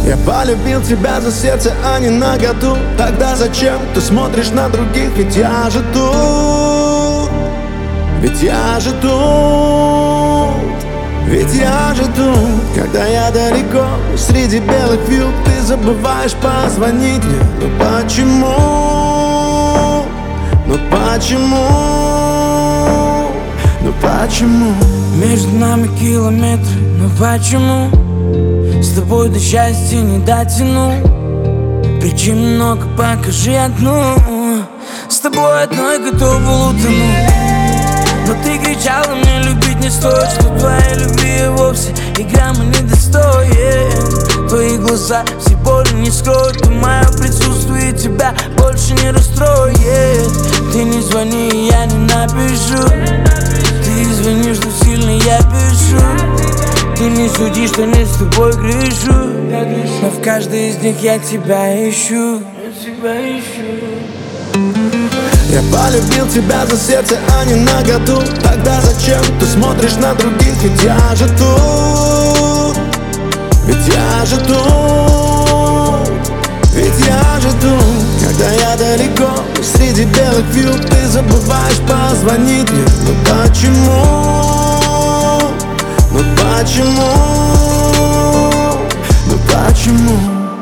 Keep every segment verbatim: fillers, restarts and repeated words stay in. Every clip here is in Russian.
Я полюбил тебя за сердце, а не наготу. Тогда зачем ты смотришь на других? Ведь я же тут, ведь я же тут, ведь я же тут. Когда я далеко, среди белых вьюг, ты забываешь позвонить мне. Ну почему? Ну почему? Ну почему? Между нами километры, ну почему? С тобой до счастья не дотяну. Причин много, покажи одну. С тобой одной готова утонуть. Но ты кричала мне, любить не стоит, что твоей любви вовсе и грамма не достоин. Твои глаза все боли не скроют, и мое присутствие тебя больше не расстроит. Ты не звони, я не напишу. Ты извини, что сильно я пишу. Ты не суди, что не с тобой грешу. Но в каждой из них я тебя ищу. Я тебя ищу. Я полюбил тебя за сердце, а не наготу. Тогда зачем ты смотришь на других? Ведь я же тут, ведь я же тут, ведь я же тут. Когда я далеко, среди белых вьюг, ты забываешь позвонить мне. Ну почему? Ну почему? Ну почему?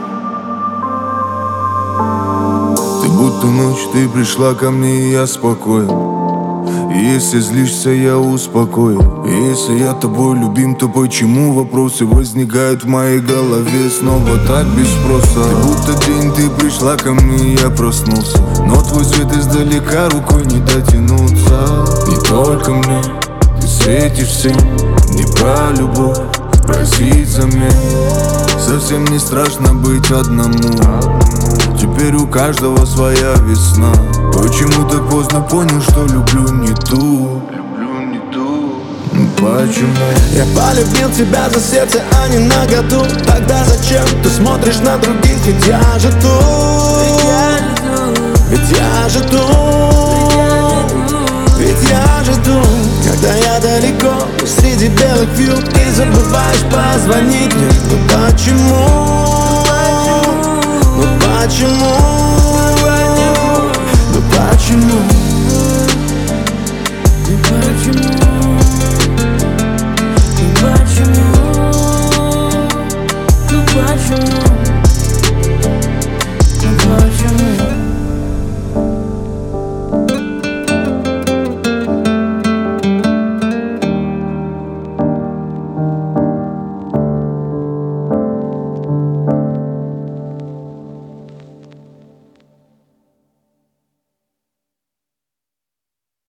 Будто ночь, ты пришла ко мне, и я спокоен. И если злишься, я успокою. И если я тобой любим, то почему вопросы возникают в моей голове снова так без спроса? Ты будто день, ты пришла ко мне, и я проснулся. Но твой свет издалека, рукой не дотянуться. Не только мне, ты светишь всем. Не про любовь, просить замен. Совсем не страшно быть одному. Теперь у каждого своя весна. Почему так поздно понял, что люблю не ту? Люблю не ту. Ну почему? Я полюбил тебя за сердце, а не наготу. Тогда зачем ты смотришь на других? Ведь я же тут, ведь я же тут, ведь я же тут. Когда я далеко, среди белых вьюг, ты забываешь позвонить мне. Ну почему? Ну почему? Ну почему? Ну почему? Ну почему? Ну почему?